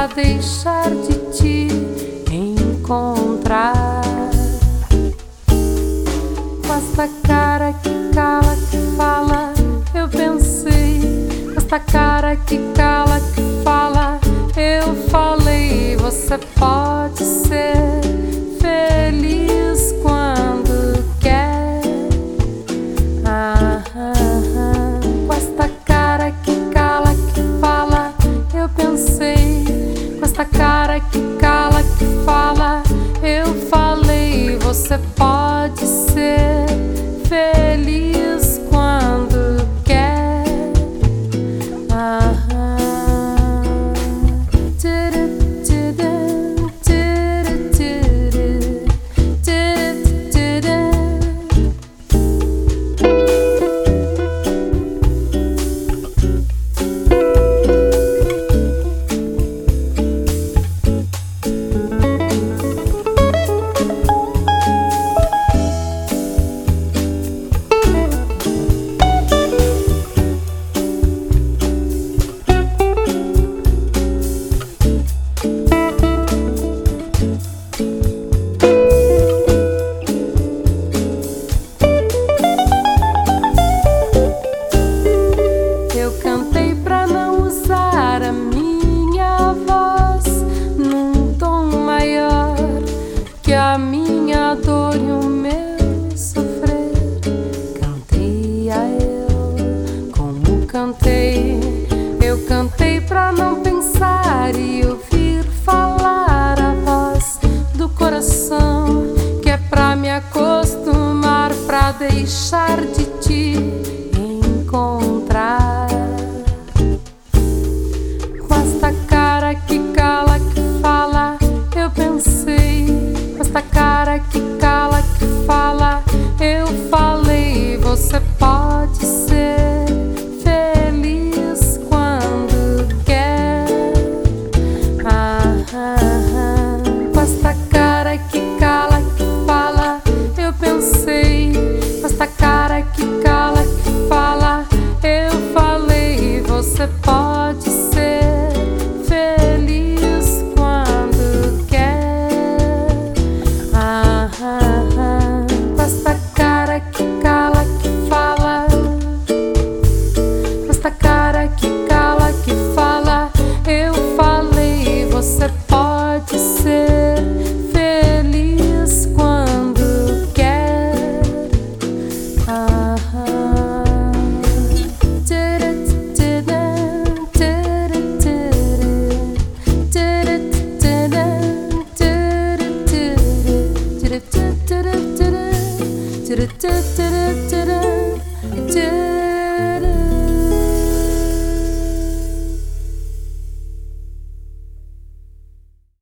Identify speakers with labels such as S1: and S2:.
S1: deixar de te encontrar. Com esta cara que cala, que fala, eu pensei. Com esta cara que cala, que fala, eu falei. Você pode ser feliz quando quer. Com esta cara que cala, que fala, eu pensei. Com esta cara que cala, que fala, eu falei. Você pode ser feliz quando quer. Eu cantei pra não usar a minha voz num tom maior que a minha dor e o meu sofrer. Cantei a eu como cantei. Eu cantei pra não pensar e ouvir falar a voz do coração, que é pra me acostumar, pra deixar de te encontrar. Com esta cara que cala, que fala, eu pensei. Com esta cara que cala, que fala, eu falei. Você pode ser feliz quando quer. Com esta cara que cala, que fala, eu pensei. Com esta cara que cala, que fala, eu falei. Você pode ser feliz quando quer. Com esta cara que cala, que fala, com esta cara que cala, que fala, eu falei. Você